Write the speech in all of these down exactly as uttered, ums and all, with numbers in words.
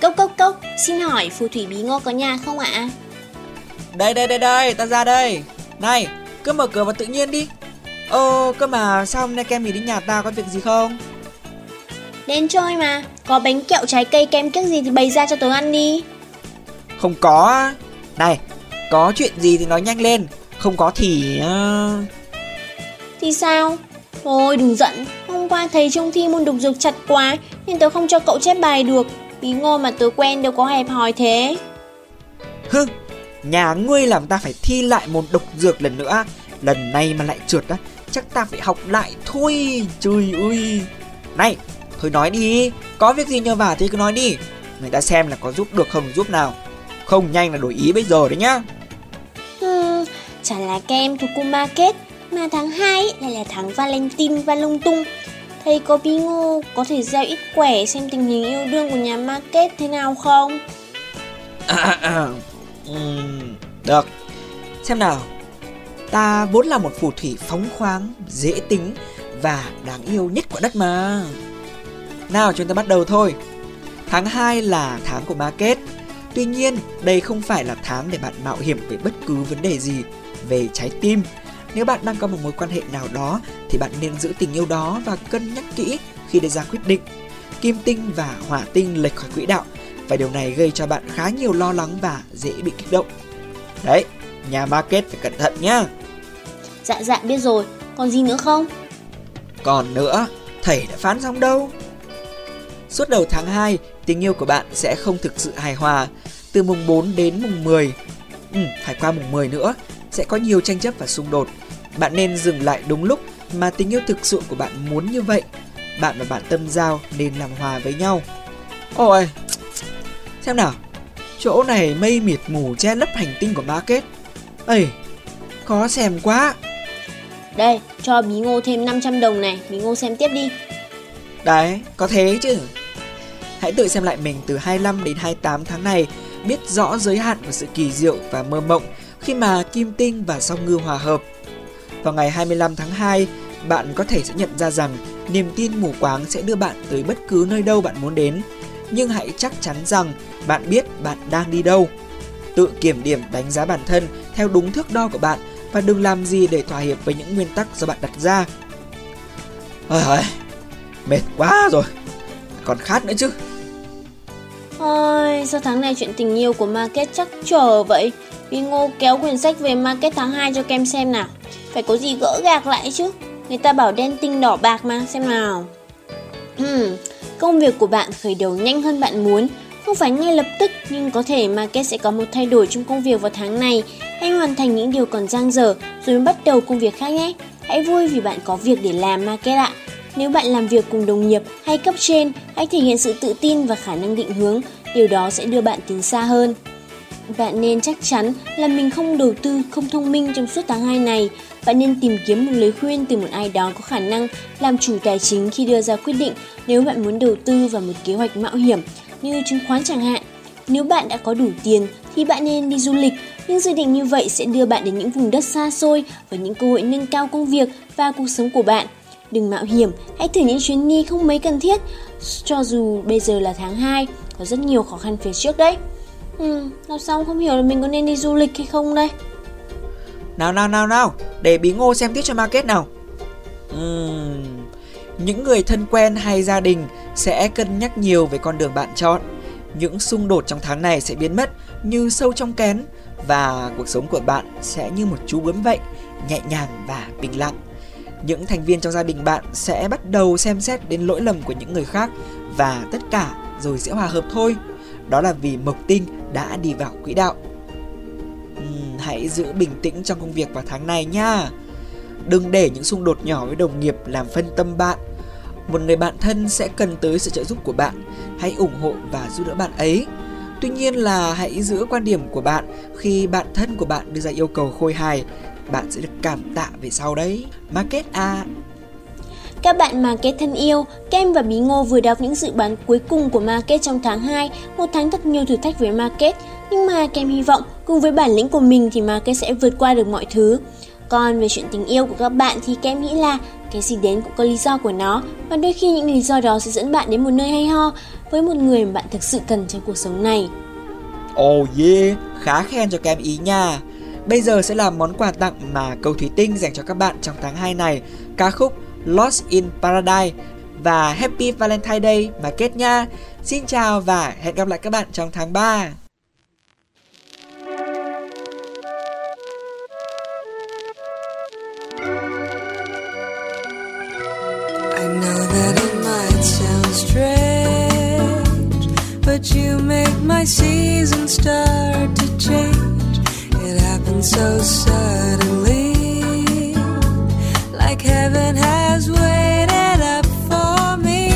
Cốc cốc cốc, xin hỏi phù thủy Bí Ngô có nhà không ạ? Đây đây đây đây, ta ra đây. Này, cứ mở cửa vào tự nhiên đi. Ơ, cơ mà sao hôm nay Kem mình đến nhà ta có việc gì không? Đến chơi mà, có bánh kẹo trái cây kem kiếc gì thì bày ra cho tớ ăn đi. Không có. Này, có chuyện gì thì nói nhanh lên. Không có thì... Uh... Thì sao? Thôi đừng giận, hôm qua thầy trông thi môn đục dược chặt quá nên tớ không cho cậu chép bài được. Bí Ngô mà tớ quen đâu có hẹp hòi thế. Hừ, nhà ngươi làm ta phải thi lại môn độc dược lần nữa. Lần này mà lại trượt á, chắc ta phải học lại thôi. Trời ơi. Này, thôi nói đi, có việc gì nhờ vả thì cứ nói đi. Người ta xem là có giúp được không giúp nào. Không nhanh là đổi ý bây giờ đấy nhá. Hmm, chả là kem thuộc cung Market, mà tháng hai lại là tháng Valentine và lung tung. Thầy có Bí Ngô có thể giao ít quẻ xem tình hình yêu đương của nhà Market thế nào không? À, à, uhm, được. Xem nào. Ta vốn là một phù thủy phóng khoáng, dễ tính và đáng yêu nhất quả đất mà. Nào chúng ta bắt đầu thôi. Tháng hai là tháng của Market. Tuy nhiên đây không phải là tháng để bạn mạo hiểm về bất cứ vấn đề gì về trái tim. Nếu bạn đang có một mối quan hệ nào đó thì bạn nên giữ tình yêu đó và cân nhắc kỹ khi đưa ra quyết định. Kim tinh và hỏa tinh lệch khỏi quỹ đạo và điều này gây cho bạn khá nhiều lo lắng và dễ bị kích động. Đấy, nhà Market phải cẩn thận nhá. Dạ dạ biết rồi, còn gì nữa không? Còn nữa, thầy đã phán xong đâu. Suốt đầu tháng hai, tình yêu của bạn sẽ không thực sự hài hòa. Từ mùng bốn đến mùng mười, ừ, phải qua mùng mười nữa, sẽ có nhiều tranh chấp và xung đột. Bạn nên dừng lại đúng lúc mà tình yêu thực sự của bạn muốn như vậy. Bạn và bạn tâm giao nên làm hòa với nhau. Ôi, xem nào, chỗ này mây mịt mù che lấp hành tinh của Market. Ây, khó xem quá. Đây, cho Bí Ngô thêm năm trăm đồng này, Bí Ngô xem tiếp đi. Đấy, có thế chứ. Hãy tự xem lại mình từ hai mươi lăm đến hai mươi tám tháng này, biết rõ giới hạn của sự kỳ diệu và mơ mộng khi mà kim tinh và song ngư hòa hợp. Vào ngày hai mươi lăm tháng hai, bạn có thể sẽ nhận ra rằng niềm tin mù quáng sẽ đưa bạn tới bất cứ nơi đâu bạn muốn đến. Nhưng hãy chắc chắn rằng bạn biết bạn đang đi đâu. Tự kiểm điểm đánh giá bản thân theo đúng thước đo của bạn và đừng làm gì để thỏa hiệp với những nguyên tắc do bạn đặt ra. Ôi ơi, mệt quá rồi, còn khát nữa chứ. Ôi, sao tháng này chuyện tình yêu của Market chắc chờ vậy. Bí Ngô kéo quyển sách về Market tháng hai cho Kem xem nào. Phải có gì gỡ gạc lại chứ. Người ta bảo đen tinh đỏ bạc mà, xem nào. uhm, Công việc của bạn khởi đầu nhanh hơn bạn muốn. Không phải ngay lập tức, nhưng có thể Market sẽ có một thay đổi trong công việc vào tháng này. Hãy hoàn thành những điều còn dang dở rồi mới bắt đầu công việc khác nhé. Hãy vui vì bạn có việc để làm Market ạ. Nếu bạn làm việc cùng đồng nghiệp hay cấp trên, hãy thể hiện sự tự tin và khả năng định hướng. Điều đó sẽ đưa bạn tiến xa hơn. Bạn nên chắc chắn là mình không đầu tư không thông minh trong suốt tháng hai này. Bạn nên tìm kiếm một lời khuyên từ một ai đó có khả năng làm chủ tài chính khi đưa ra quyết định nếu bạn muốn đầu tư vào một kế hoạch mạo hiểm như chứng khoán chẳng hạn. Nếu bạn đã có đủ tiền thì bạn nên đi du lịch. Những dự định như vậy sẽ đưa bạn đến những vùng đất xa xôi và những cơ hội nâng cao công việc và cuộc sống của bạn. Đừng mạo hiểm, hãy thử những chuyến đi không mấy cần thiết. Cho dù bây giờ là tháng hai, có rất nhiều khó khăn phía trước đấy. Ừ, làm sao không hiểu là mình có nên đi du lịch hay không đây. Nào nào nào nào, để Bí Ngô xem tiếp cho Market nào. uhm, Những người thân quen hay gia đình sẽ cân nhắc nhiều về con đường bạn chọn. Những xung đột trong tháng này sẽ biến mất như sâu trong kén. Và cuộc sống của bạn sẽ như một chú bướm vậy, nhẹ nhàng và bình lặng. Những thành viên trong gia đình bạn sẽ bắt đầu xem xét đến lỗi lầm của những người khác. Và tất cả rồi sẽ hòa hợp thôi. Đó là vì mộc tinh đã đi vào quỹ đạo. uhm, Hãy giữ bình tĩnh trong công việc vào tháng này nha. Đừng để những xung đột nhỏ với đồng nghiệp làm phân tâm bạn. Một người bạn thân sẽ cần tới sự trợ giúp của bạn. Hãy ủng hộ và giúp đỡ bạn ấy. Tuy nhiên là hãy giữ quan điểm của bạn. Khi bạn thân của bạn đưa ra yêu cầu khôi hài, bạn sẽ được cảm tạ về sau đấy. Market à. Các bạn Market thân yêu, Kem và Bí Ngô vừa đọc những dự đoán cuối cùng của Market trong tháng hai, một tháng thật nhiều thử thách với Market. Nhưng mà Kem hy vọng cùng với bản lĩnh của mình thì Market sẽ vượt qua được mọi thứ. Còn về chuyện tình yêu của các bạn thì Kem nghĩ là cái gì đến cũng có lý do của nó, và đôi khi những lý do đó sẽ dẫn bạn đến một nơi hay ho với một người mà bạn thực sự cần trong cuộc sống này. Oh yeah, khá khen cho Kem ý nha. Bây giờ sẽ là món quà tặng mà Câu Thủy Tinh dành cho các bạn trong tháng hai này, ca khúc Lost in Paradise. Và Happy Valentine Day mà kết nha. Xin chào và hẹn gặp lại các bạn trong tháng ba. I know that it might sound strange, but you make my season start to change. It happened so suddenly, like heaven has waited up for me.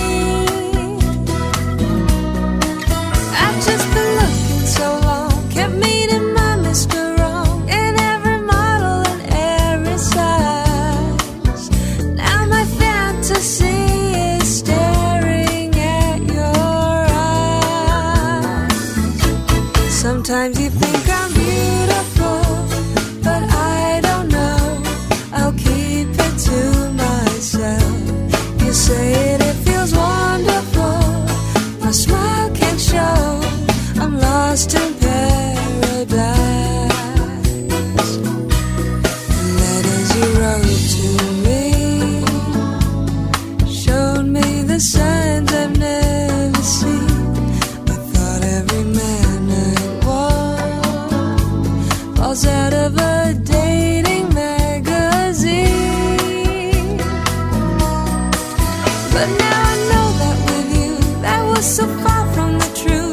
I've just been looking so long, kept meeting my Mister Wrong in every model and every size. Now my fantasy is staring at your eyes. Sometimes you think I'm beautiful, but I don't know, I'll keep it to myself. You say it, it feels wonderful, my smile can't show, I'm lost in paradise. The letters you wrote to me showed me the signs I've never seen. I thought every man I want falls out of a dating magazine. But now I know that with you, that was so far from the truth.